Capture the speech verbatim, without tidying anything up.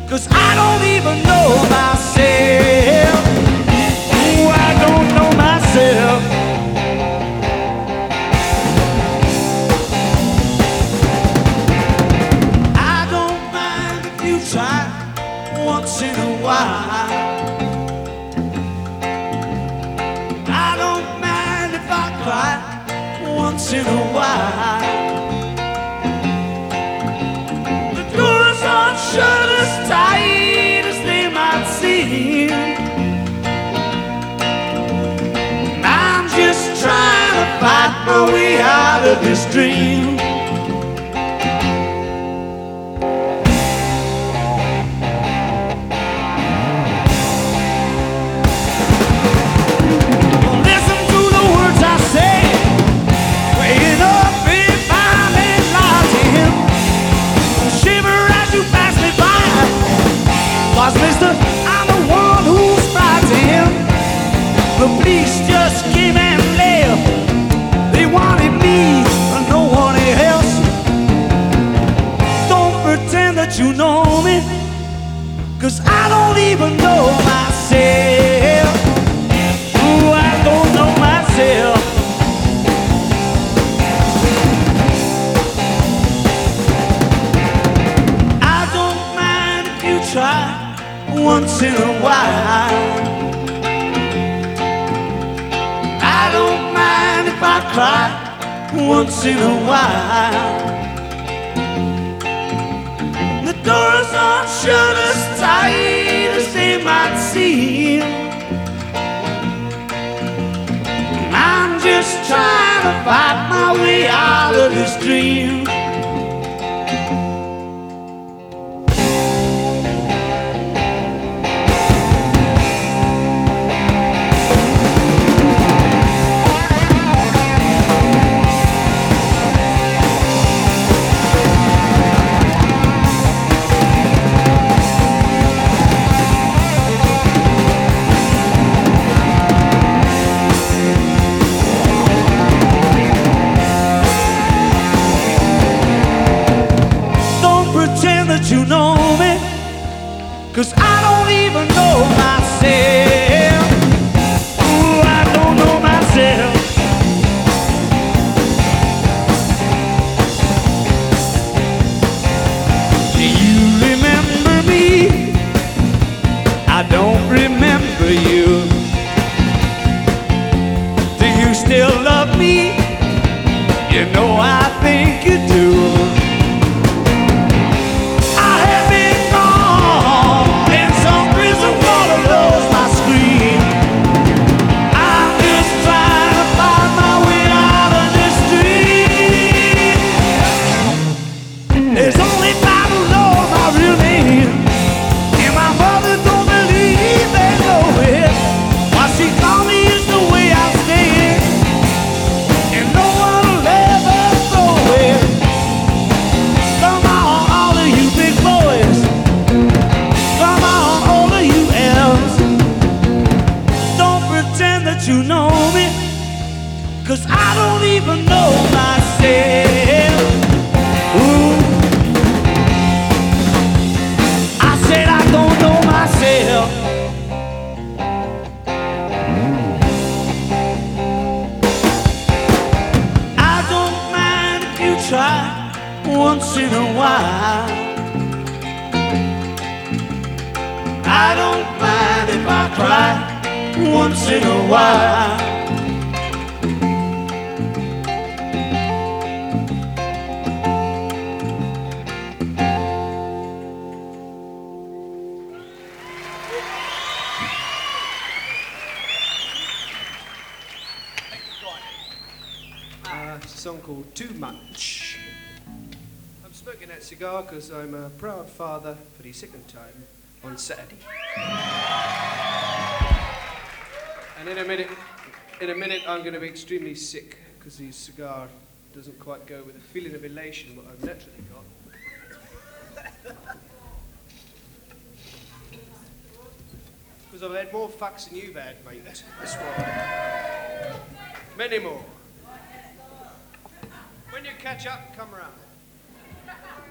'cause I don't even know myself. Oh, I don't know myself. I don't mind if you try once in a while. I don't mind if I cry once in a while. The doors aren't shut as tight as they might seem. I'm just trying to fight my way out of this dream. Mister, I'm the one who's frightened. The police just came and left. They wanted me and no one else. Don't pretend that you know me, 'cause I don't even know myself. Oh, I don't know myself. I don't mind if you try once in a while. I don't mind if I cry once in a while. The doors aren't shut as tight as they might seem. I'm just trying to fight my way out of this dream. You know me, 'cause I don't even know myself. Ooh, I don't know myself. Do you remember me? I don't remember you. Do you still love me? You know I think you do. You know me, 'cause I don't even know myself. Ooh. I said I don't know myself. I don't mind if you try once in a while. I don't mind if I cry once in a while. Uh, it's a song called Too Much. I'm smoking that cigar because I'm a proud father for the second time on Saturday. And in a minute, in a minute, I'm going to be extremely sick because the cigar doesn't quite go with the feeling of elation what I've naturally got. Because I've had more fucks than you've had, mate. That's why. Many more. When you catch up, come round.